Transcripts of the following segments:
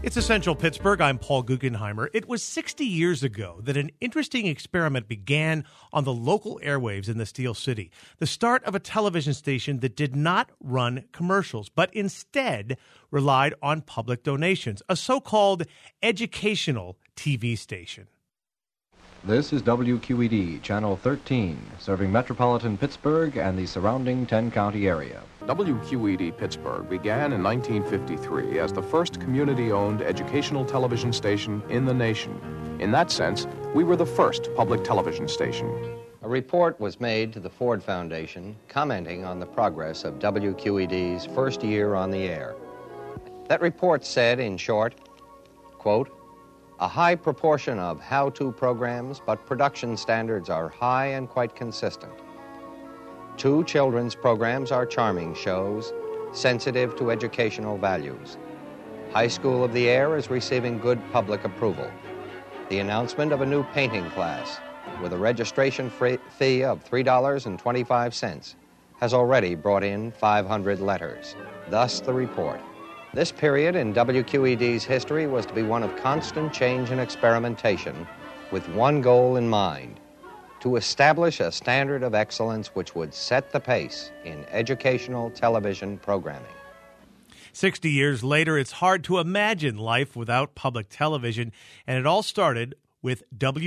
It's Essential Pittsburgh. I'm Paul Guggenheimer. It was 60 years ago that an interesting experiment began on the local airwaves in the Steel City. The start of a television station that did not run commercials, but instead relied on public donations, a so-called educational TV station. This is WQED, Channel 13, serving metropolitan Pittsburgh and the surrounding 10-county area. WQED Pittsburgh began in 1953 as the first community-owned educational television station in the nation. In that sense, we were the first public television station. A report was made to the Ford Foundation commenting on the progress of WQED's first year on the air. That report said, in short, quote, "A high proportion of how-to programs, but production standards are high and quite consistent. 2 children's programs are charming shows, sensitive to educational values. High School of the Air is receiving good public approval. The announcement of a new painting class with a registration fee of $3.25 has already brought in 500 letters." Thus the report. This period in WQED's history was to be one of constant change and experimentation with one goal in mind: to establish a standard of excellence which would set the pace in educational television programming. 60 years later, it's hard to imagine life without public television, and it all started with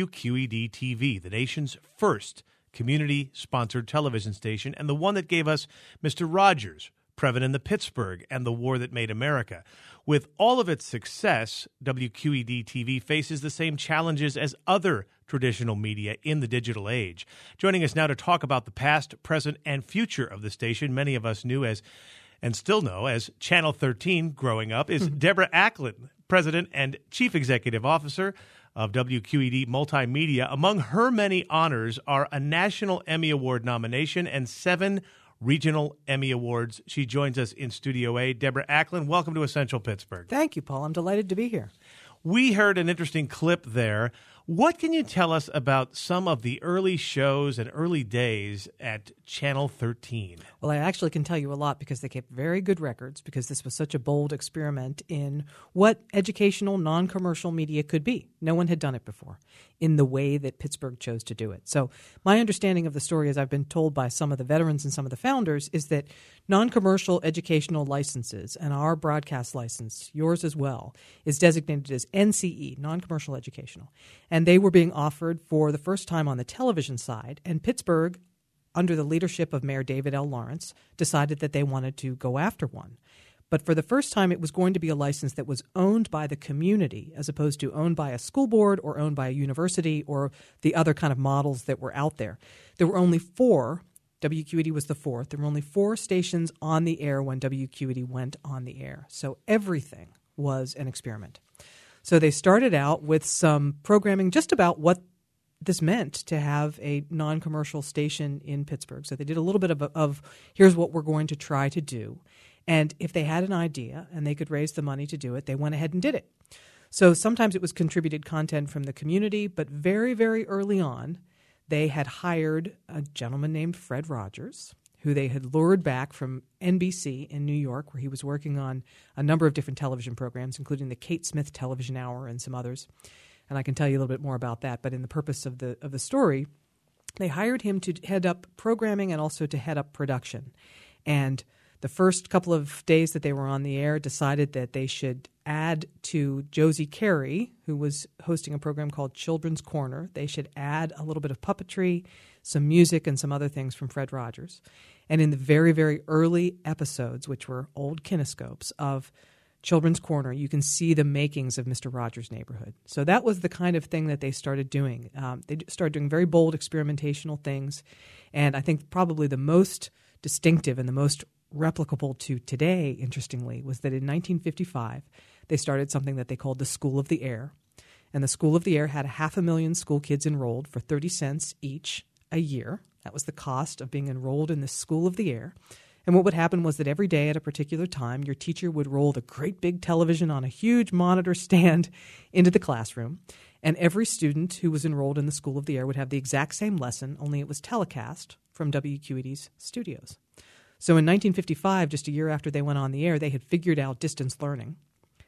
WQED TV, the nation's first community-sponsored television station, and the one that gave us Mr. Rogers, Previn in the Pittsburgh, and the War That Made America. With all of its success, WQED TV faces the same challenges as other traditional media in the digital age. Joining us now to talk about the past, present, and future of the station, many of us knew as, and still know as, Channel 13 growing up, is Deborah Acklin, President and Chief Executive Officer of WQED Multimedia. Among her many honors are a National Emmy Award nomination and 7 Regional Emmy Awards. She joins us in Studio A. Deborah Acklin, welcome to Essential Pittsburgh. Thank you, Paul. I'm delighted to be here. We heard an interesting clip there. What can you tell us about some of the early shows and early days at Channel 13? Well, I actually can tell you a lot because they kept very good records, because this was such a bold experiment in what educational, non-commercial media could be. No one had done it before in the way that Pittsburgh chose to do it. So my understanding of the story, as I've been told by some of the veterans and some of the founders, is that non-commercial educational licenses, and our broadcast license, yours as well, is designated as NCE, non-commercial educational. And they were being offered for the first time on the television side. And Pittsburgh, under the leadership of Mayor David L. Lawrence, decided that they wanted to go after one. But for the first time, it was going to be a license that was owned by the community as opposed to owned by a school board or owned by a university or the other kind of models that were out there. There were only 4. WQED was the 4th. There were only 4 stations on the air when WQED went on the air. So everything was an experiment. So they started out with some programming just about what this meant to have a non-commercial station in Pittsburgh. So they did a little bit of here's what we're going to try to do. And if they had an idea and they could raise the money to do it, they went ahead and did it. So sometimes it was contributed content from the community, but very, very early on, they had hired a gentleman named Fred Rogers, who they had lured back from NBC in New York, where he was working on a number of different television programs, including the Kate Smith Television Hour and some others. And I can tell you a little bit more about that. But in the purpose of the story, they hired him to head up programming and also to head up production. And the first couple of days that they were on the air decided that they should add to Josie Carey, who was hosting a program called Children's Corner. They should add a little bit of puppetry, some music, and some other things from Fred Rogers. And in the very, very early episodes, which were old kinescopes of Children's Corner, you can see the makings of Mr. Rogers' Neighborhood. So that was the kind of thing that they started doing. They started doing very bold experimentational things. And I think probably the most distinctive and the most replicable to today, interestingly, was that in 1955, they started something that they called the School of the Air. And the School of the Air had 500,000 school kids enrolled for 30 cents each a year. That was the cost of being enrolled in the School of the Air. And what would happen was that every day at a particular time, your teacher would roll the great big television on a huge monitor stand into the classroom. And every student who was enrolled in the School of the Air would have the exact same lesson, only it was telecast from WQED's studios. So in 1955, just a year after they went on the air, they had figured out distance learning.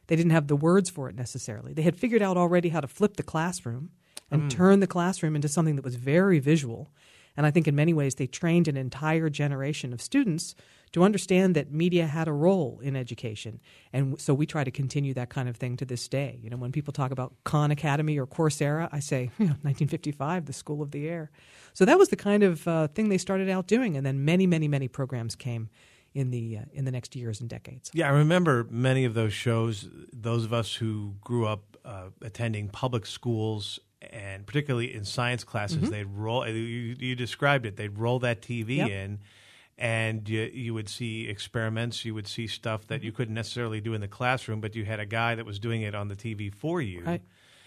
They didn't have the words for it necessarily. They had figured out already how to flip the classroom and turn the classroom into something that was very visual. And I think in many ways they trained an entire generation of students to understand that media had a role in education. And so we try to continue that kind of thing to this day. You know, when people talk about Khan Academy or Coursera, I say, 1955, the School of the Air. So that was the kind of thing they started out doing. And then many, many, many programs came in the next years and decades. Yeah, I remember many of those shows. Those of us who grew up attending public schools, and particularly in science classes, they'd roll. You described it. They'd roll that TV in, and you would see experiments. You would see stuff that you couldn't necessarily do in the classroom, but you had a guy that was doing it on the TV for you. Right.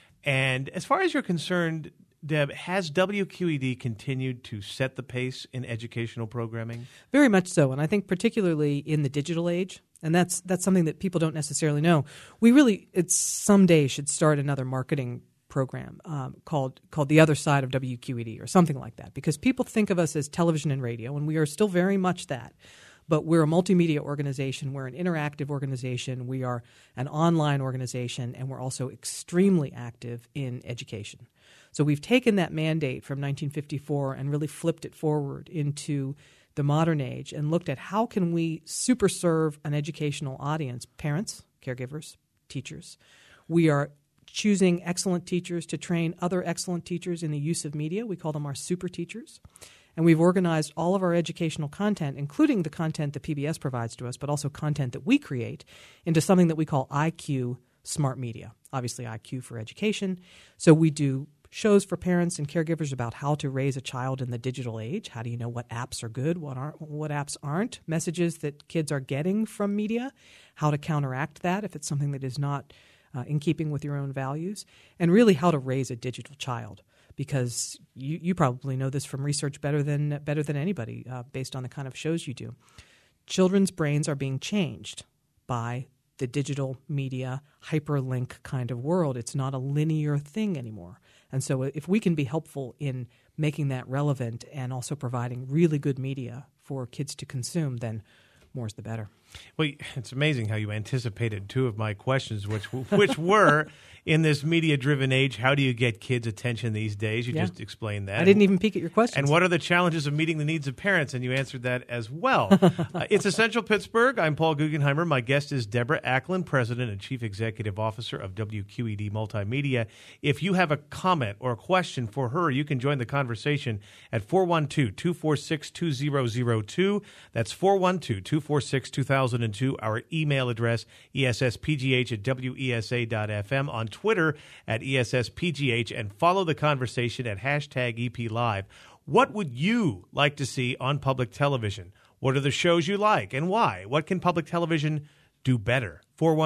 And as far as you're concerned, Deb, has WQED continued to set the pace in educational programming? Very much so, and I think particularly in the digital age, and that's something that people don't necessarily know. We really, someday should start another marketing program called The Other Side of WQED or something like that, because people think of us as television and radio, and we are still very much that. But we're a multimedia organization. We're an interactive organization. We are an online organization, and we're also extremely active in education. So we've taken that mandate from 1954 and really flipped it forward into the modern age and looked at how can we super serve an educational audience, parents, caregivers, teachers. We are choosing excellent teachers to train other excellent teachers in the use of media. We call them our super teachers. And we've organized all of our educational content, including the content that PBS provides to us, but also content that we create, into something that we call IQ Smart Media. Obviously, IQ for education. So we do shows for parents and caregivers about how to raise a child in the digital age. How do you know what apps are good, what apps aren't? Messages that kids are getting from media, how to counteract that if it's something that is not in keeping with your own values, and really how to raise a digital child. Because you probably know this from research better than anybody based on the kind of shows you do. Children's brains are being changed by the digital media hyperlink kind of world. It's not a linear thing anymore. And so if we can be helpful in making that relevant and also providing really good media for kids to consume, then more's the better. Well, it's amazing how you anticipated two of my questions, which were, in this media-driven age, how do you get kids' attention these days? You just explained that. I didn't even peek at your questions. And what are the challenges of meeting the needs of parents? And you answered that as well. It's Essential Pittsburgh. I'm Paul Guggenheimer. My guest is Deborah Acklin, President and Chief Executive Officer of WQED Multimedia. If you have a comment or a question for her, you can join the conversation at 412-246-2002. That's 412-246-2002. Our email address, esspgh@wesa.fm. On Twitter at ESSPGH, and follow the conversation at #EPLive. What would you like to see on public television? What are the shows you like and why? What can public television do better?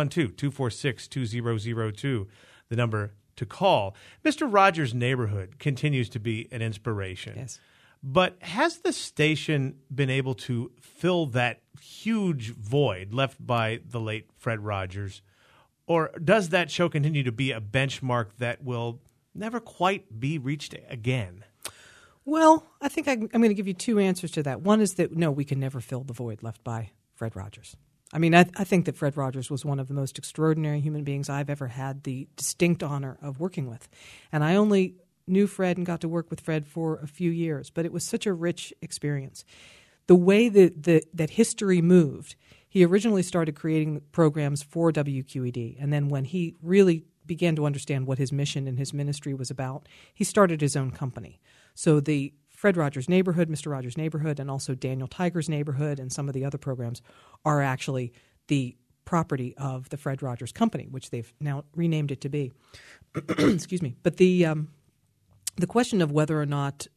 412-246-2002, the number to call. Mr. Rogers' Neighborhood continues to be an inspiration. Yes. But has the station been able to fill that huge void left by the late Fred Rogers? Or does that show continue to be a benchmark that will never quite be reached again? Well, I think I'm going to give you two answers to that. One is that, no, we can never fill the void left by Fred Rogers. I mean, I think that Fred Rogers was one of the most extraordinary human beings I've ever had the distinct honor of working with. And I only knew Fred and got to work with Fred for a few years, but it was such a rich experience. The way that history moved, he originally started creating programs for WQED, and then when he really began to understand what his mission and his ministry was about, he started his own company. So the Fred Rogers Neighborhood, Mr. Rogers Neighborhood, and also Daniel Tiger's Neighborhood and some of the other programs are actually the property of the Fred Rogers Company, which they've now renamed it to be. Excuse me. But the question of whether or not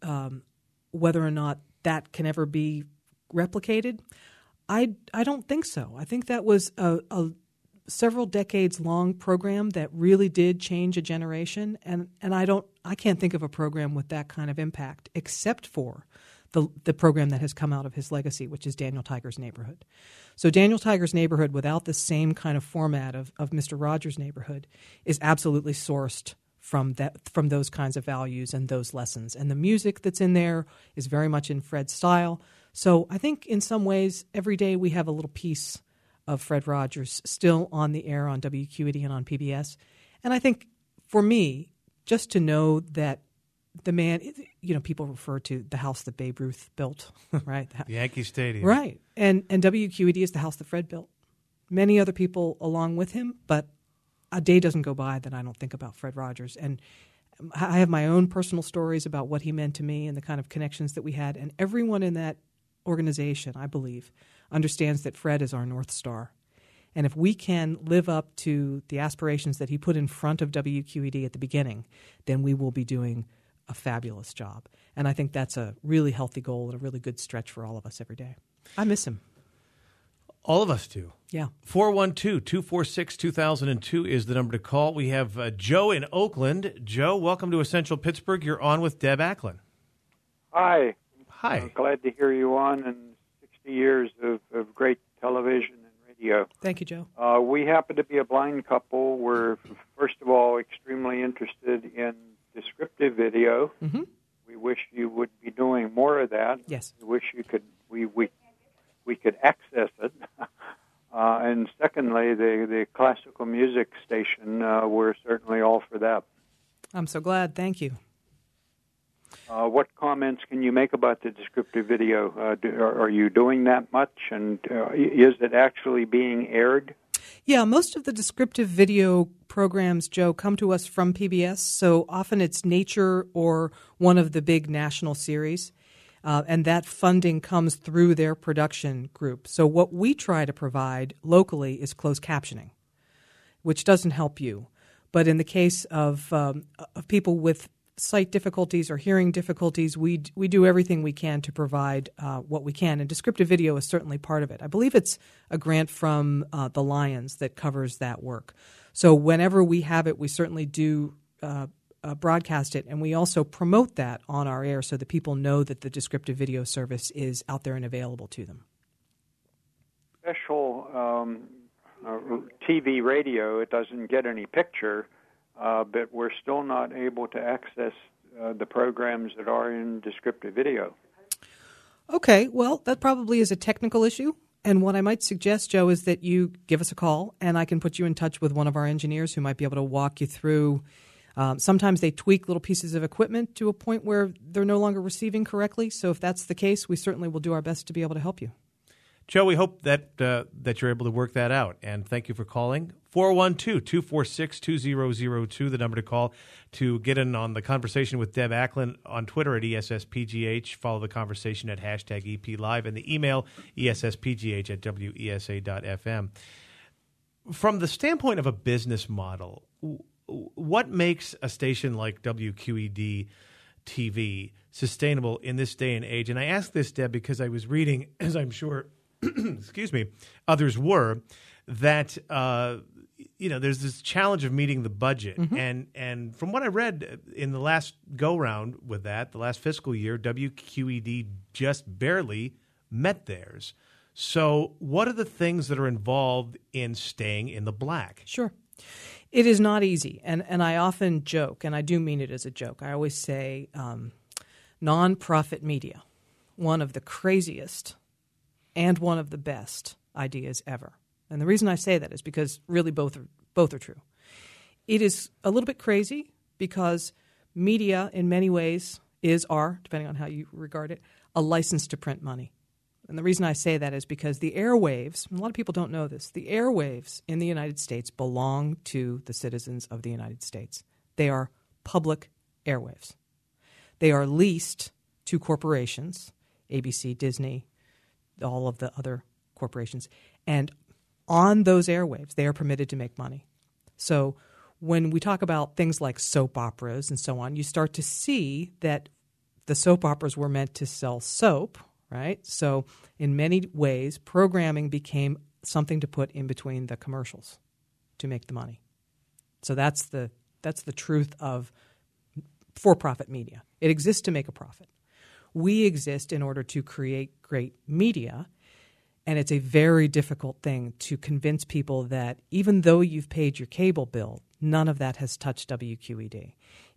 that can ever be replicated, I don't think so. I think that was a several decades long program that really did change a generation, and I can't think of a program with that kind of impact except for the program that has come out of his legacy, which is Daniel Tiger's Neighborhood. So Daniel Tiger's Neighborhood, without the same kind of format of Mr. Rogers' Neighborhood, is absolutely sourced from those kinds of values and those lessons. And the music that's in there is very much in Fred's style. So I think in some ways every day we have a little piece of Fred Rogers still on the air on WQED and on PBS. And I think for me, just to know that the man, people refer to the house that Babe Ruth built, right? Yankee Stadium. Right. And WQED is the house that Fred built. Many other people along with him, but a day doesn't go by that I don't think about Fred Rogers. And I have my own personal stories about what he meant to me and the kind of connections that we had. And everyone in that organization, I believe, understands that Fred is our North Star. And if we can live up to the aspirations that he put in front of WQED at the beginning, then we will be doing a fabulous job. And I think that's a really healthy goal and a really good stretch for all of us every day. I miss him. All of us do. Yeah. 412-246-2002 is the number to call. We have Joe in Oakland. Joe, welcome to Essential Pittsburgh. You're on with Deb Acklin. Hi. Hi. Glad to hear you on, and 60 years of great television and radio. Thank you, Joe. We happen to be a blind couple. We're, first of all, extremely interested in descriptive video. Mm-hmm. We wish you would be doing more of that. Yes. We wish you could. We could access it. And secondly, the classical music station, we're certainly all for that. I'm so glad. Thank you. What comments can you make about the descriptive video? Are you doing that much, and is it actually being aired? Yeah, most of the descriptive video programs, Joe, come to us from PBS. So often it's Nature or one of the big national series. And that funding comes through their production group. So what we try to provide locally is closed captioning, which doesn't help you. But in the case of people with sight difficulties or hearing difficulties, we do everything we can to provide what we can. And descriptive video is certainly part of it. I believe it's a grant from the Lions that covers that work. So whenever we have it, we certainly do broadcast it, and we also promote that on our air so that people know that the descriptive video service is out there and available to them. Special TV radio, it doesn't get any picture, but we're still not able to access the programs that are in descriptive video. Okay, well, that probably is a technical issue. And what I might suggest, Joe, is that you give us a call, and I can put you in touch with one of our engineers who might be able to walk you through. Sometimes they tweak little pieces of equipment to a point where they're no longer receiving correctly. So if that's the case, we certainly will do our best to be able to help you. Joe, we hope that you're able to work that out. And thank you for calling. 412-246-2002, the number to call to get in on the conversation with Deb Acklin on Twitter at ESSPGH. Follow the conversation at #EPLive and the email ESSPGH@WESA.FM. From the standpoint of a business model, what makes a station like WQED TV sustainable in this day and age? And I ask this, Deb, because I was reading, as I'm sure, excuse me, others were, that there's this challenge of meeting the budget. Mm-hmm. And from what I read in the last go-round with that, the last fiscal year, WQED just barely met theirs. So what are the things that are involved in staying in the black? Sure. It is not easy, and I often joke, and I do mean it as a joke. I always say nonprofit media, one of the craziest and one of the best ideas ever. And the reason I say that is because really both are true. It is a little bit crazy because media in many ways depending on how you regard it, a license to print money. And the reason I say that is because the airwaves, a lot of people don't know this, the airwaves in the United States belong to the citizens of the United States. They are public airwaves. They are leased to corporations, ABC, Disney, all of the other corporations. And on those airwaves, they are permitted to make money. So when we talk about things like soap operas and so on, you start to see that the soap operas were meant to sell soap, right? So in many ways, programming became something to put in between the commercials to make the money. So that's the truth of for-profit media. It exists to make a profit. We exist in order to create great media, and it's a very difficult thing to convince people that even though you've paid your cable bill, none of that has touched WQED.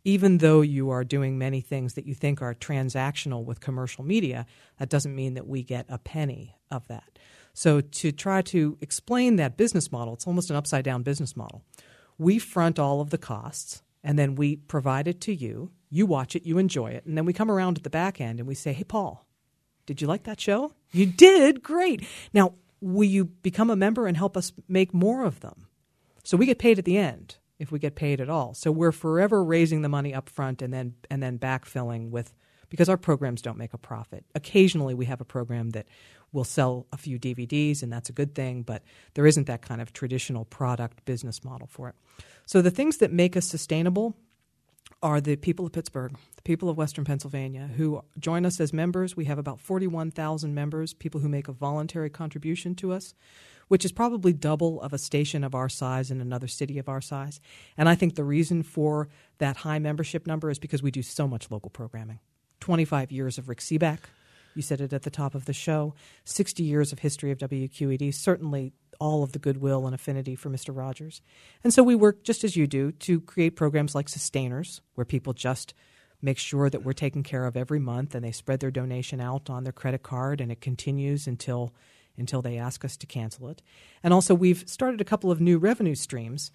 even though you are doing many things that you think are transactional with commercial media, that doesn't mean that we get a penny of that. So to try to explain that business model, it's almost an upside-down business model. We front all of the costs, and then we provide it to you. You watch it, you enjoy it, and then we come around at the back end and we say, hey, Paul, did you like that show? You did? Great. Now, will you become a member and help us make more of them? So we get paid at the end, if we get paid at all. So we're forever raising the money up front and then backfilling with, because our programs don't make a profit. Occasionally we have a program that will sell a few DVDs, and that's a good thing, but there isn't that kind of traditional product business model for it. So the things that make us sustainable are the people of Pittsburgh, the people of Western Pennsylvania who join us as members. We have about 41,000 members, people who make a voluntary contribution to us, which is probably double of a station of our size in another city of our size. And I think the reason for that high membership number is because we do so much local programming. 25 years of Rick Seaback, you said it at the top of the show, 60 years of history of WQED, certainly all of the goodwill and affinity for Mr. Rogers. And so we work, just as you do, to create programs like Sustainers, where people just make sure that we're taken care of every month, and they spread their donation out on their credit card, and it continues until they ask us to cancel it. And also we've started a couple of new revenue streams,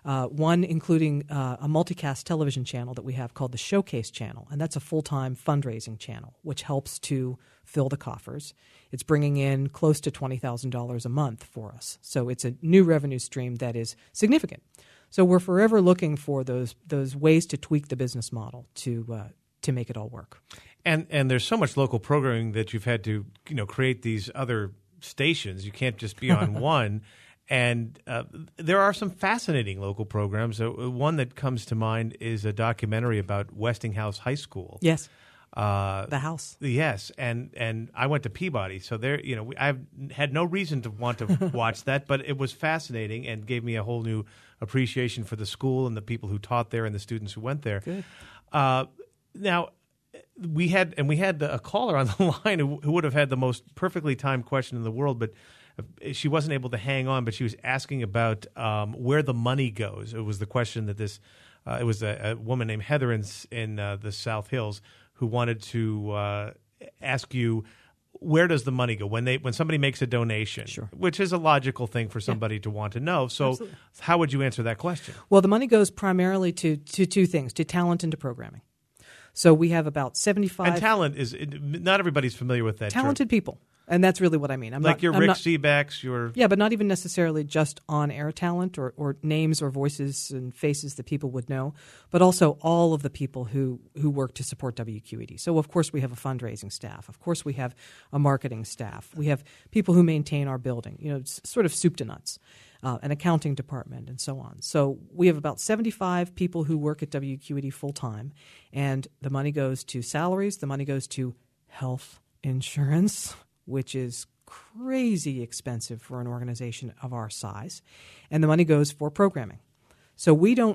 one including a multicast television channel that we have called the Showcase Channel, and that's a full-time fundraising channel, which helps to fill the coffers. It's bringing in close to $20,000 a month for us. So it's a new revenue stream that is significant. So we're forever looking for those ways to tweak the business model to make it all work. And there's so much local programming that you've had to create these other stations. You can't just be on one. And there are some fascinating local programs. One that comes to mind is a documentary about Westinghouse High School. Yes. The house. Yes, and I went to Peabody, so there, I've had no reason to want to watch that, but it was fascinating and gave me a whole new appreciation for the school and the people who taught there and the students who went there. Good. Now, we had a caller on the line who would have had the most perfectly timed question in the world, but she wasn't able to hang on. But she was asking about where the money goes. It was the question that it was a woman named Heather in the South Hills who wanted to ask you, where does the money go when somebody makes a donation? Sure. Which is a logical thing for somebody to want to know. So Absolutely. How would you answer that question? Well, the money goes primarily to two things, to talent and to programming. So we have about 75... And talent is, not everybody's familiar with that talented term. people. And that's really what I mean. Rick Seabacks, your... Yeah, but not even necessarily just on-air talent or names or voices and faces that people would know, but also all of the people who work to support WQED. So, of course, we have a fundraising staff. Of course, we have a marketing staff. We have people who maintain our building, sort of soup to nuts, an accounting department, and so on. So we have about 75 people who work at WQED full-time, and the money goes to salaries. The money goes to health insurance, which is crazy expensive for an organization of our size, and the money goes for programming. So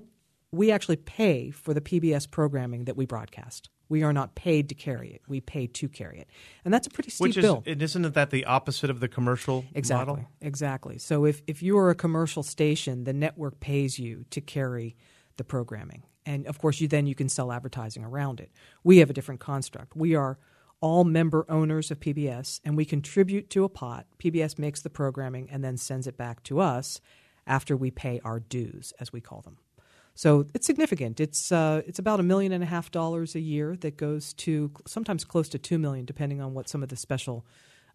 we actually pay for the PBS programming that we broadcast. We are not paid to carry it. We pay to carry it. And that's a pretty steep bill. Isn't that the opposite of the commercial model? Exactly. So if you are a commercial station, the network pays you to carry the programming. And, of course, you can sell advertising around it. We have a different construct. We are all member owners of PBS, and we contribute to a pot. PBS makes the programming and then sends it back to us after we pay our dues, as we call them. So it's significant. It's about $1.5 million a year that goes to sometimes close to $2 million, depending on what some of the special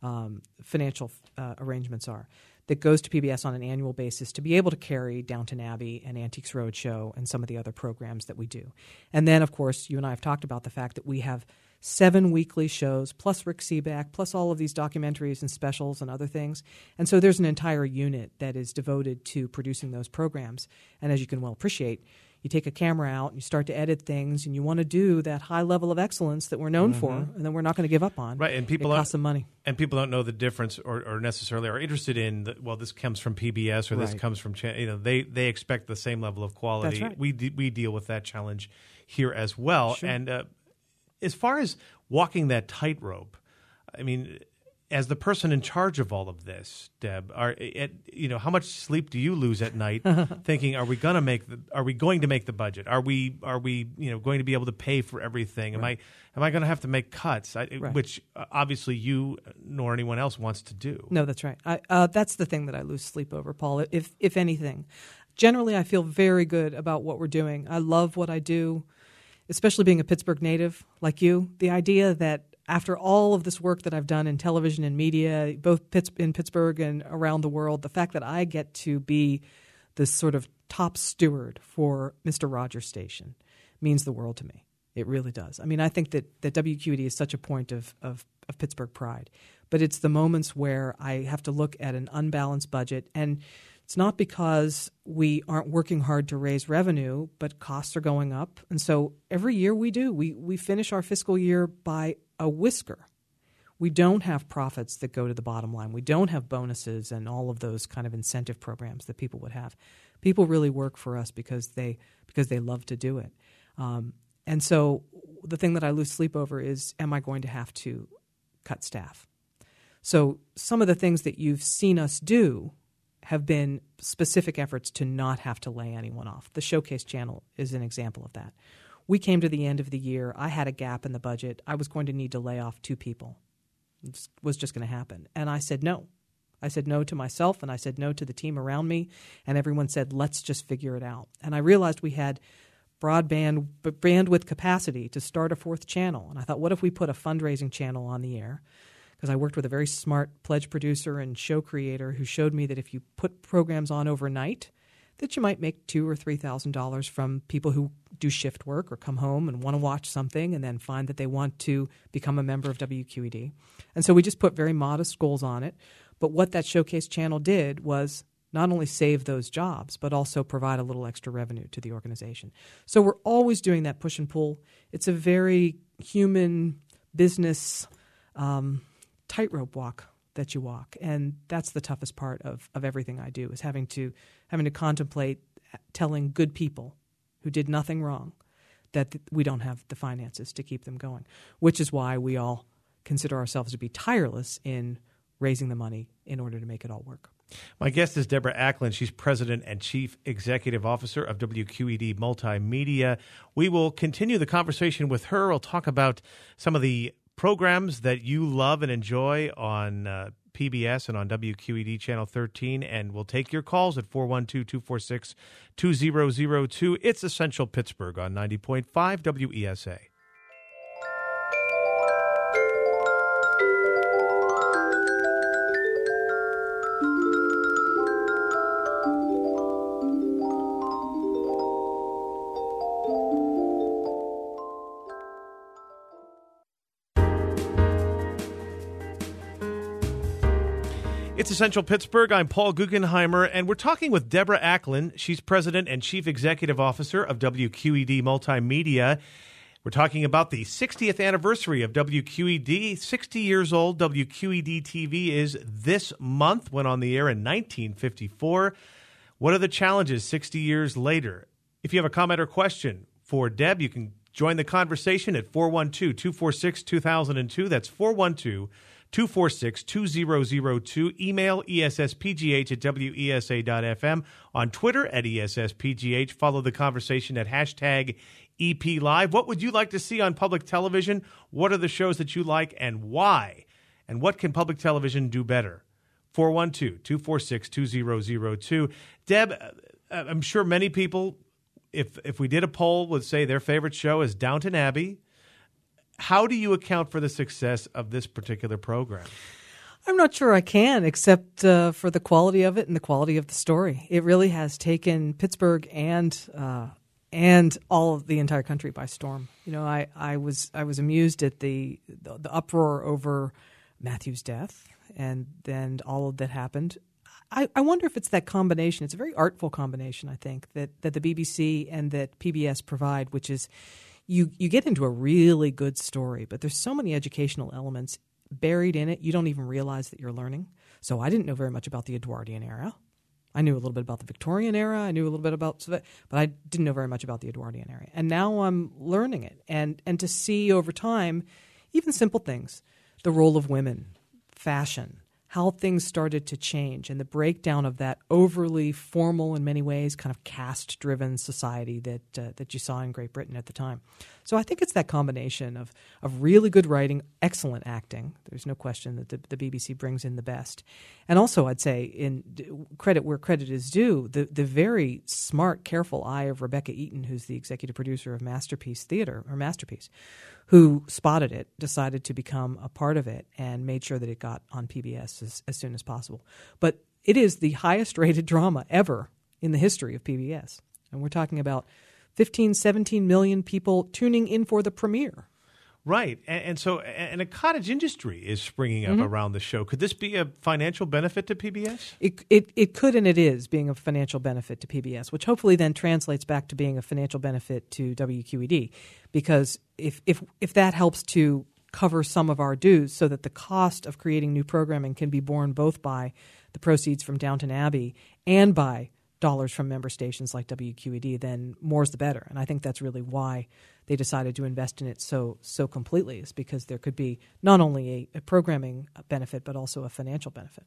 financial arrangements are, that goes to PBS on an annual basis to be able to carry Downton Abbey and Antiques Roadshow and some of the other programs that we do. And then, of course, you and I have talked about the fact that we have 7 weekly shows, plus Rick Seaback, plus all of these documentaries and specials and other things. And so there's an entire unit that is devoted to producing those programs. And as you can well appreciate, you take a camera out and you start to edit things, and you want to do that high level of excellence that we're known for, and then we're not going to give up on. Right, and it costs some money. And people don't know the difference, or necessarily are interested in. This comes from PBS, or this comes from. They expect the same level of quality. That's right. We deal with that challenge here as well. Sure. And as far as walking that tightrope, I mean, as the person in charge of all of this, Deb, how much sleep do you lose at night thinking, are we going to make the budget? Are we going to be able to pay for everything? Right. Am I going to have to make cuts? Which obviously you nor anyone else wants to do. No, that's right. That's the thing that I lose sleep over, Paul. If anything, generally I feel very good about what we're doing. I love what I do, especially being a Pittsburgh native like you. The idea that after all of this work that I've done in television and media, both in Pittsburgh and around the world, the fact that I get to be this sort of top steward for Mr. Rogers Station means the world to me. It really does. I mean, I think that WQED is such a point of Pittsburgh pride. But it's the moments where I have to look at an unbalanced budget, and it's not because we aren't working hard to raise revenue, but costs are going up. And so every year we finish our fiscal year by a whisker. We don't have profits that go to the bottom line. We don't have bonuses and all of those kind of incentive programs that people would have. People really work for us because they love to do it. And so the thing that I lose sleep over is, am I going to have to cut staff? So some of the things that you've seen us do have been specific efforts to not have to lay anyone off. The Showcase channel is an example of that. We came to the end of the year. I had a gap in the budget. I was going to need to lay off 2 people. It was just going to happen. And I said no. I said no to myself, and I said no to the team around me, and everyone said, let's just figure it out. And I realized we had broadband bandwidth capacity to start a 4th channel. And I thought, what if we put a fundraising channel on the air? Because I worked with a very smart pledge producer and show creator who showed me that if you put programs on overnight, that you might make $2,000 or $3,000 from people who do shift work or come home and want to watch something and then find that they want to become a member of WQED. And so we just put very modest goals on it. But what that Showcase channel did was not only save those jobs, but also provide a little extra revenue to the organization. So we're always doing that push and pull. It's a very human business tightrope walk that you walk, and that's the toughest part of everything I do, is having to contemplate telling good people who did nothing wrong that we don't have the finances to keep them going, which is why we all consider ourselves to be tireless in raising the money in order to make it all work. My guest is Deborah Acklin. She's President and Chief Executive Officer of WQED Multimedia. We will continue the conversation with her. We'll talk about some of the programs that you love and enjoy on PBS and on WQED Channel 13, and we'll take your calls at 412-246-2002. It's Essential Pittsburgh on 90.5 WESA. It's Essential Pittsburgh. I'm Paul Guggenheimer, and we're talking with Deborah Acklin. She's President and Chief Executive Officer of WQED Multimedia. We're talking about the 60th anniversary of WQED. 60 years old, WQED TV is this month, went on the air in 1954. What are the challenges 60 years later? If you have a comment or question for Deb, you can join the conversation at 412-246-2002. That's 412-246-2002. Email esspgh@wesa.fm. On Twitter at esspgh. Follow the conversation at hashtag EPLive. What would you like to see on public television? What are the shows that you like and why? And what can public television do better? 412-246-2002. Deb, I'm sure many people, if we did a poll, would say their favorite show is Downton Abbey. How do you account for the success of this particular program? I'm not sure I can, except for the quality of it and the quality of the story. It really has taken Pittsburgh and all of the entire country by storm. You know, I was amused at the uproar over Matthew's death, and then all of that happened. I wonder if it's that combination. It's a very artful combination, I think, that the BBC and that PBS provide, which is you get into a really good story, but there's so many educational elements buried in it, you don't even realize that you're learning. So I didn't know very much about the Edwardian era. I knew a little bit about the Victorian era. I knew a little bit about, but I didn't know very much about the Edwardian era. And now I'm learning it. And to see over time, even simple things, the role of women fashion, how things started to change, and the breakdown of that overly formal, in many ways, kind of caste-driven society that you saw in Great Britain at the time. So I think it's that combination of really good writing, excellent acting. There's no question that the BBC brings in the best. And also, I'd say, in credit where credit is due, the very smart, careful eye of Rebecca Eaton, who's the executive producer of Masterpiece Theatre, or Masterpiece, who spotted it, decided to become a part of it, and made sure that it got on PBS as soon as possible. But it is the highest-rated drama ever in the history of PBS. And we're talking about 15, 17 million people tuning in for the premiere. Right. And so a cottage industry is springing up around the show. Could this be a financial benefit to PBS? It could, and it is being a financial benefit to PBS, which hopefully then translates back to being a financial benefit to WQED. Because if that helps to cover some of our dues so that the cost of creating new programming can be borne both by the proceeds from Downton Abbey and by dollars from member stations like WQED, then more's the better. And I think that's really why they decided to invest in it so completely, is because there could be not only a programming benefit but also a financial benefit.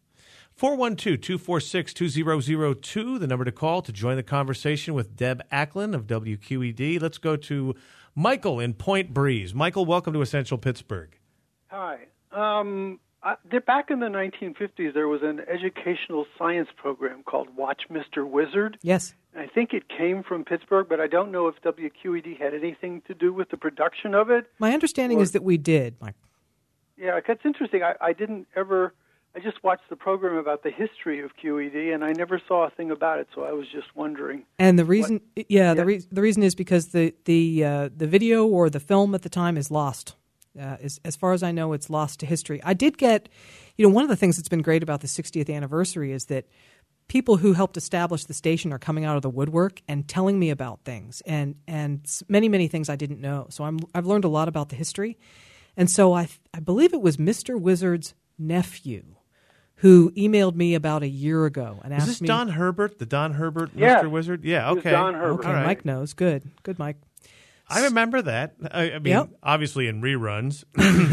412-246-2002, the number to call to join the conversation with Deb Acklin of WQED. Let's go to Michael in Point Breeze. Michael, welcome to Essential Pittsburgh. Hi. Back in the 1950s, there was an educational science program called Watch Mr. Wizard. Yes. I think it came from Pittsburgh, but I don't know if WQED had anything to do with the production of it. My understanding is that we did, Mike. Yeah, that's interesting. I just watched the program about the history of QED, and I never saw a thing about it, so I was just wondering. And the reason, the reason is because the video or the film at the time is lost. As far as I know, it's lost to history. I did get, one of the things that's been great about the 60th anniversary is that people who helped establish the station are coming out of the woodwork and telling me about things and many, many things I didn't know. So I've learned a lot about the history. And so I believe it was Mr. Wizard's nephew who emailed me about a year ago and asked me. Is this Don Herbert, the Don Herbert Yeah. Mr. Wizard? Yeah, okay. It was Don Herbert. Okay, All right. Mike knows. Good, Mike. I remember that. I mean, Yep. obviously in reruns.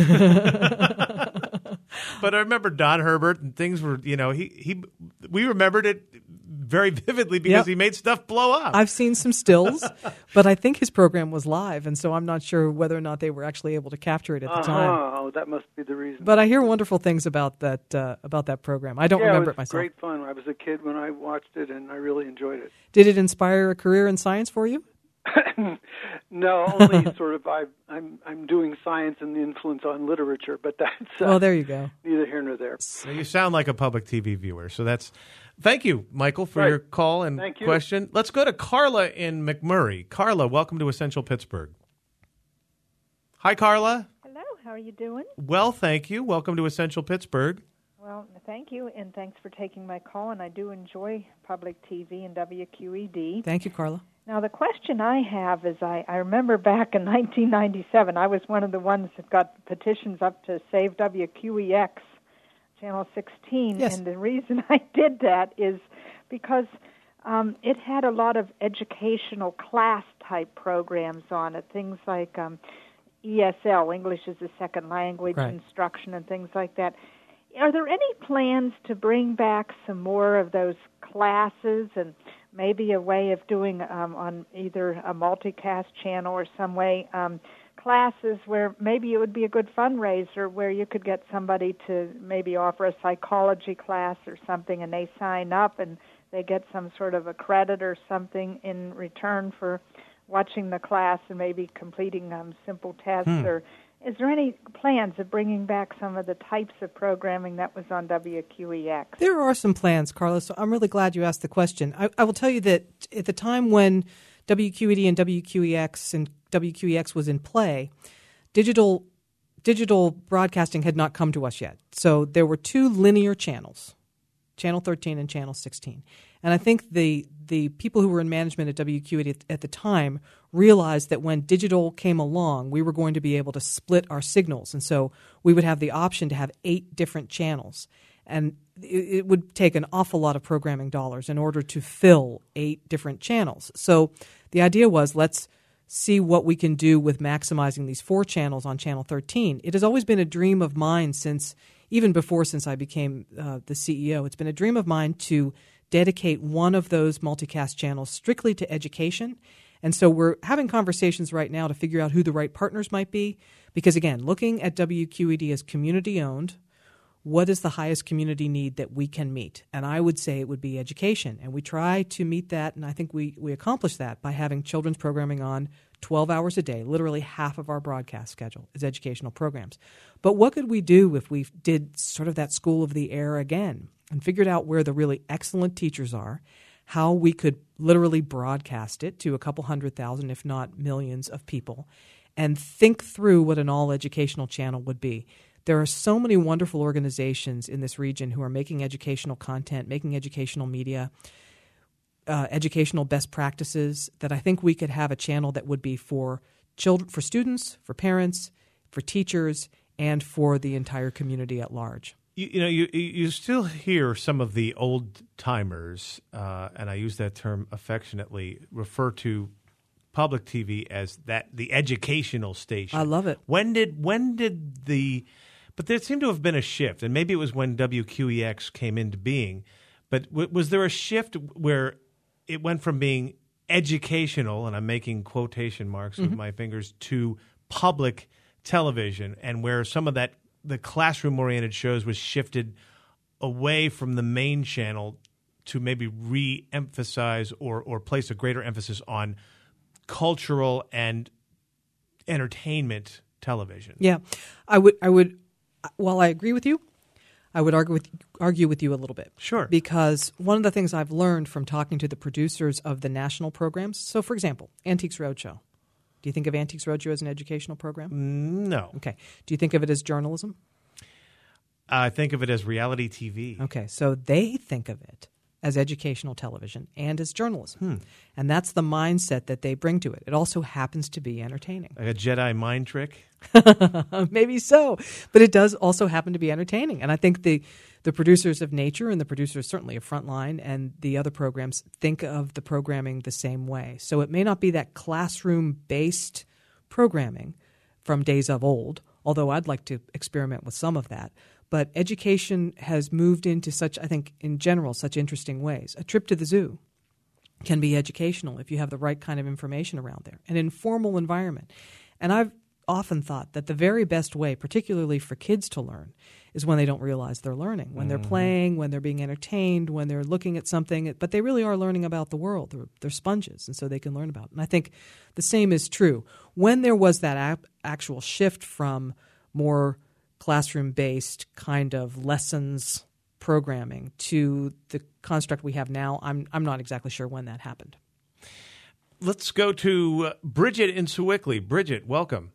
But I remember Don Herbert, and things were, we remembered it very vividly because Yep. he made stuff blow up. I've seen some stills, but I think his program was live, and so I'm not sure whether or not they were actually able to capture it at the time. Oh, that must be the reason. But I hear wonderful things about that program. I don't remember it it was myself. great fun. I was a kid when I watched it, and I really enjoyed it. Did it inspire a career in science for you? No, only sort of. I'm doing science and the influence on literature, but that's Well, there you go. neither here nor there. So you sound like a public TV viewer. So thank you, Michael, for Right. your call and Thank you. question. Let's go to Carla in McMurray. Carla, welcome to Essential Pittsburgh. Hi, Carla. Hello, how are you doing? Well, thank you. Welcome to Essential Pittsburgh. Well, thank you, and thanks for taking my call, and I do enjoy public TV and WQED. Thank you, Carla. Now, the question I have is I remember back in 1997, I was one of the ones that got petitions up to save WQEX, Channel 16, Yes. and the reason I did that is because it had a lot of educational class-type programs on it, things like ESL, English as a Second Language, Right. instruction, and things like that. Are there any plans to bring back some more of those classes and maybe a way of doing on either a multicast channel or some way classes where maybe it would be a good fundraiser where you could get somebody to maybe offer a psychology class or something and they sign up and they get some sort of a credit or something in return for watching the class and maybe completing simple tests or is there any plans of bringing back some of the types of programming that was on WQEX? There are some plans, Carla, so I'm really glad you asked the question. I will tell you that at the time when WQED and WQEX and WQEX was in play, digital broadcasting had not come to us yet. So there were two linear channels, Channel 13 and Channel 16. And I think the people who were in management at WQED at the time realized that when digital came along, we were going to be able to split our signals. And so we would have the option to have 8 different channels. And it would take an awful lot of programming dollars in order to fill 8 different channels. So the idea was, let's see what we can do with maximizing these 4 channels on Channel 13. It has always been a dream of mine since even before, since I became the CEO, it's been a dream of mine to dedicate one of those multicast channels strictly to education. And so we're having conversations right now to figure out who the right partners might be. Because again, looking at WQED as community-owned, what is the highest community need that we can meet? And I would say it would be education. And we try to meet that, and I think we accomplish that by having children's programming on 12 hours a day. Literally half of our broadcast schedule is educational programs. But what could we do if we did sort of that school of the air again and figured out where the really excellent teachers are, how we could literally broadcast it to a couple 100,000, if not millions of people, and think through what an all-educational channel would be. There are so many wonderful organizations in this region who are making educational content, making educational media, educational best practices, that I think we could have a channel that would be for children, for students, for parents, for teachers, and for the entire community at large. You still hear some of the old timers, and I use that term affectionately, refer to public TV as the educational station. I love it. But there seemed to have been a shift, and maybe it was when WQEX came into being. But was there a shift where it went from being educational, and I'm making quotation marks with my fingers, to public television, and where some of that the classroom-oriented shows was shifted away from the main channel to maybe re-emphasize or place a greater emphasis on cultural and entertainment television? Yeah, I would. While I agree with you, I would argue with you a little bit. Sure. Because one of the things I've learned from talking to the producers of the national programs, so for example, Antiques Roadshow. Do you think of Antiques Roadshow as an educational program? No. Okay. Do you think of it as journalism? I think of it as reality TV. Okay. So they think of it as educational television and as journalism. And that's the mindset that they bring to it. It also happens to be entertaining. Like a Jedi mind trick? Maybe so. But it does also happen to be entertaining. And I think the producers of Nature and the producers certainly of Frontline and the other programs think of the programming the same way. So it may not be that classroom-based programming from days of old, although I'd like to experiment with some of that. But education has moved into such, I think, in general, such interesting ways. A trip to the zoo can be educational if you have the right kind of information around there, an informal environment. And I've often thought that the very best way, particularly for kids to learn, is when they don't realize they're learning, when they're playing, when they're being entertained, when they're looking at something, but they really are learning about the world. They're sponges, and so they can learn about it. And I think the same is true. When there was that actual shift from more classroom-based kind of lessons programming to the construct we have now, I'm not exactly sure when that happened. Let's go to Bridget in Sewickley. Bridget, welcome.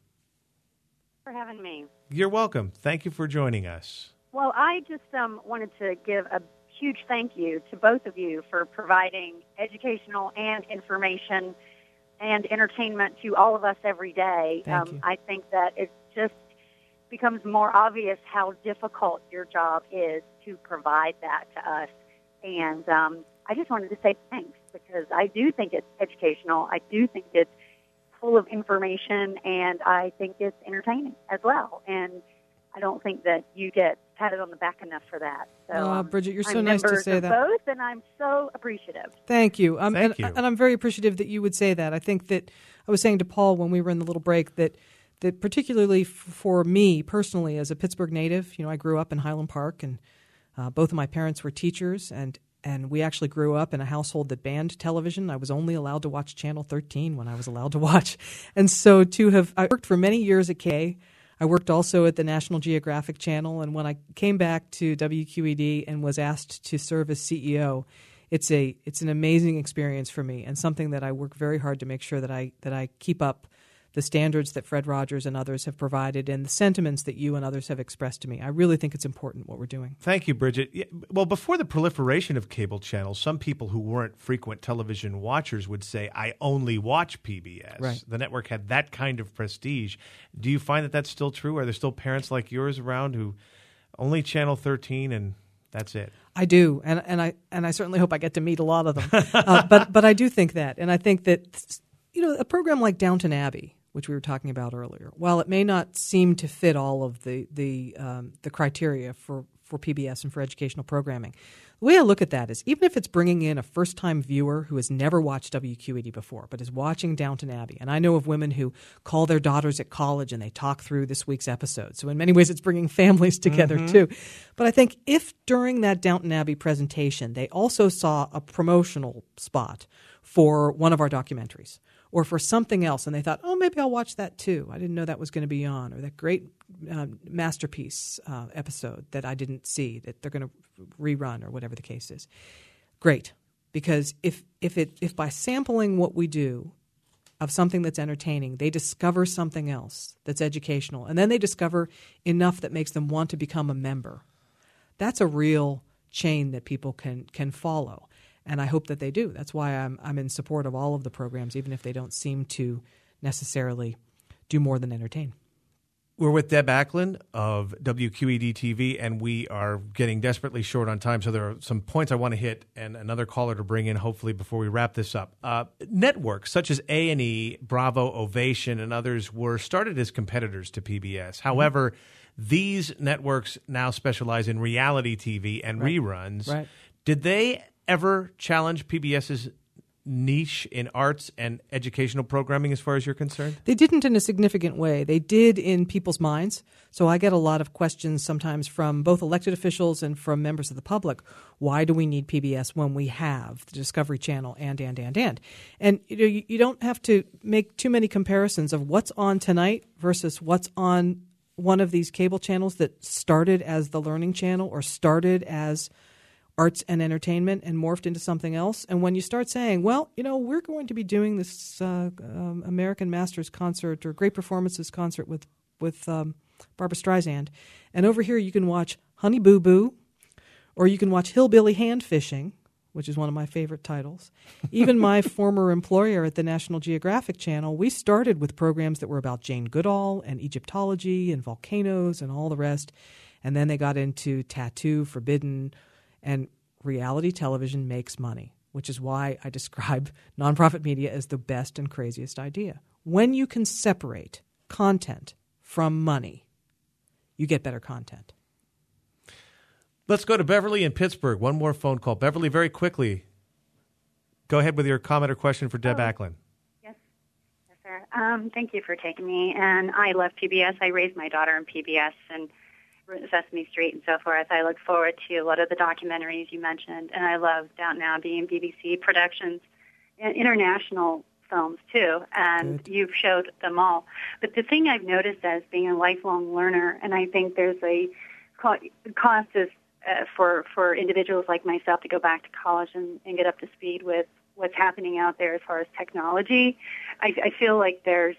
For having me. You're welcome. Thank you for joining us. Well, I just wanted to give a huge thank you to both of you for providing educational and information and entertainment to all of us every day. Thank you. I think that it just becomes more obvious how difficult your job is to provide that to us. And I just wanted to say thanks, because I do think it's educational. I do think it's full of information, and I think it's entertaining as well. And I don't think that you get patted on the back enough for that. So, Bridget, you're so nice to say that. Both, and I'm so appreciative. Thank you. Thank you. And I'm very appreciative that you would say that. I think that I was saying to Paul when we were in the little break that particularly for me personally as a Pittsburgh native, I grew up in Highland Park, and both of my parents were teachers, and we actually grew up in a household that banned television. I was only allowed to watch Channel 13 when I was allowed to watch. And so I worked for many years at K. I worked also at the National Geographic Channel, and when I came back to WQED and was asked to serve as CEO, it's an amazing experience for me, and something that I work very hard to make sure that I keep up the standards that Fred Rogers and others have provided and the sentiments that you and others have expressed to me. I really think it's important what we're doing. Thank you, Bridget. Well, before the proliferation of cable channels, some people who weren't frequent television watchers would say, I only watch PBS. Right. The network had that kind of prestige. Do you find that that's still true? Are there still parents like yours around who only Channel 13 and that's it? I do, and I certainly hope I get to meet a lot of them. But I do think that, and I think that a program like Downton Abbey, which we were talking about earlier, while it may not seem to fit all of the criteria for PBS and for educational programming, the way I look at that is even if it's bringing in a first-time viewer who has never watched WQED before but is watching Downton Abbey, and I know of women who call their daughters at college and they talk through this week's episode. So in many ways it's bringing families together too. But I think if during that Downton Abbey presentation they also saw a promotional spot for one of our documentaries or for something else, and they thought, oh, maybe I'll watch that too. I didn't know that was going to be on, or that great Masterpiece episode that I didn't see that they're going to rerun, or whatever the case is. Great, because if by sampling what we do of something that's entertaining, they discover something else that's educational, and then they discover enough that makes them want to become a member, that's a real chain that people can follow. And I hope that they do. That's why I'm in support of all of the programs, even if they don't seem to necessarily do more than entertain. We're with Deb Acklin of WQED TV, and we are getting desperately short on time, so there are some points I want to hit and another caller to bring in, hopefully, before we wrap this up. Networks such as A&E, Bravo, Ovation, and others were started as competitors to PBS. However, these networks now specialize in reality TV and reruns. Right. Did they ever challenge PBS's niche in arts and educational programming as far as you're concerned? They didn't in a significant way. They did in people's minds. So I get a lot of questions sometimes from both elected officials and from members of the public. Why do we need PBS when we have the Discovery Channel and? And you don't have to make too many comparisons of what's on tonight versus what's on one of these cable channels that started as the Learning Channel or started as arts and entertainment and morphed into something else. And when you start saying, well, we're going to be doing this American Masters concert or Great Performances concert with Barbra Streisand, and over here you can watch Honey Boo Boo, or you can watch Hillbilly Hand Fishing, which is one of my favorite titles. Even my former employer at the National Geographic Channel, we started with programs that were about Jane Goodall and Egyptology and volcanoes and all the rest. And then they got into tattoo, forbidden, and reality television makes money, which is why I describe nonprofit media as the best and craziest idea. When you can separate content from money, you get better content. Let's go to Beverly in Pittsburgh. One more phone call. Beverly, very quickly, go ahead with your comment or question for Deb Acklin. Yes, sir. Thank you for taking me. And I love PBS. I raised my daughter in PBS and Sesame Street and so forth. I look forward to a lot of the documentaries you mentioned, and I love Downton Abbey and BBC productions and international films too, and you've showed them all. But the thing I've noticed as being a lifelong learner, and I think there's a cost is for individuals like myself to go back to college and get up to speed with what's happening out there as far as technology. I feel like there's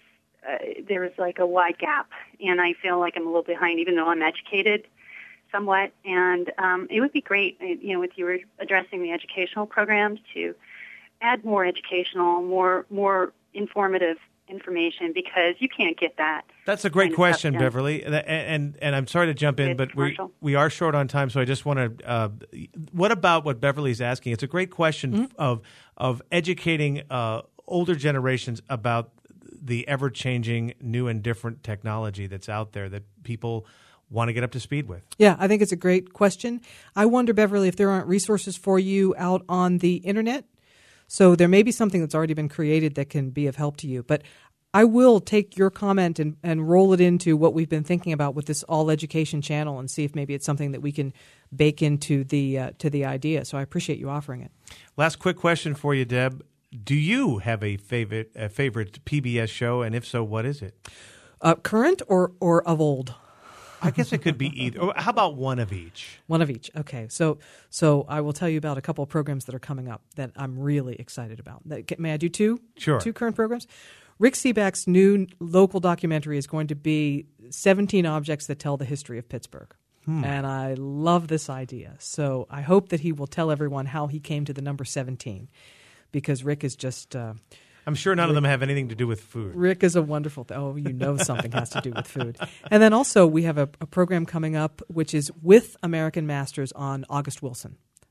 like a wide gap, and I feel like I'm a little behind, even though I'm educated somewhat. And it would be great, with you addressing the educational programs, to add more educational, more informative information, because you can't get that. That's a great question, Beverly. And I'm sorry to jump in, but we are short on time, so I just want to. What about what Beverly's asking? It's a great question of educating older generations about the ever-changing, new and different technology that's out there that people want to get up to speed with. Yeah, I think it's a great question. I wonder, Beverly, if there aren't resources for you out on the internet. So there may be something that's already been created that can be of help to you. But I will take your comment and roll it into what we've been thinking about with this All Education channel and see if maybe it's something that we can bake into the idea. So I appreciate you offering it. Last quick question for you, Deb. Do you have a favorite PBS show, and if so, what is it? Current or of old? I guess it could be either. Or how about one of each? One of each. Okay. So I will tell you about a couple of programs that are coming up that I'm really excited about. May I do two? Sure. 2 current programs? Rick Seeback's new local documentary is going to be 17 Objects That Tell the History of Pittsburgh. And I love this idea. So I hope that he will tell everyone how he came to the number 17. Because Rick is just... I'm sure none of them have anything to do with food. Rick is a wonderful... something has to do with food. And then also we have a program coming up which is with American Masters on August Wilson.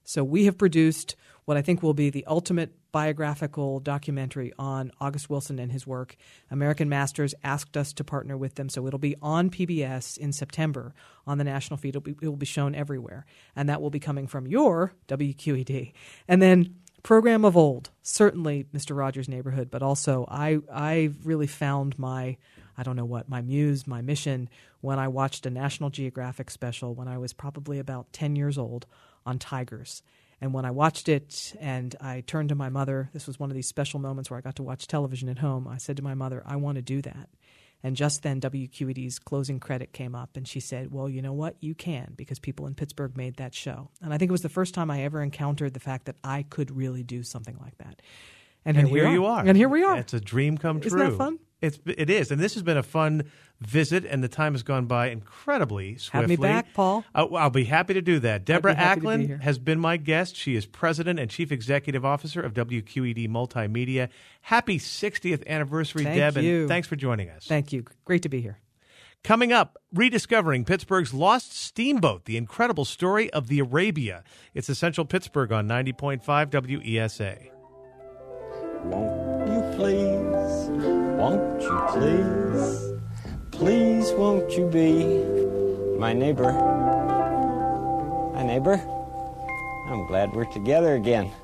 So we have produced what I think will be the ultimate biographical documentary on August Wilson and his work. American Masters asked us to partner with them, so it'll be on PBS in September on the national feed. It will be shown everywhere, and that will be coming from your WQED. And then program of old, certainly Mr. Rogers' Neighborhood, but also I really found my muse, my mission when I watched a National Geographic special when I was probably about 10 years old on tigers. And when I watched it and I turned to my mother, this was one of these special moments where I got to watch television at home. I said to my mother, I want to do that. And just then WQED's closing credit came up and she said, well, you know what? You can, because people in Pittsburgh made that show. And I think it was the first time I ever encountered the fact that I could really do something like that. And here you are. And here we are. It's a dream come true. Isn't that fun? It is. And this has been a fun visit, and the time has gone by incredibly swiftly. Have me back, Paul. I'll be happy to do that. Deborah Acklin be has been my guest. She is President and Chief Executive Officer of WQED Multimedia. Happy 60th anniversary, Deb, and thanks for joining us. Thank you. Great to be here. Coming up, rediscovering Pittsburgh's lost steamboat, the incredible story of the Arabia. It's Essential Pittsburgh on 90.5 WESA. Won't you please, won't you please, please won't you be my neighbor? My neighbor? I'm glad we're together again.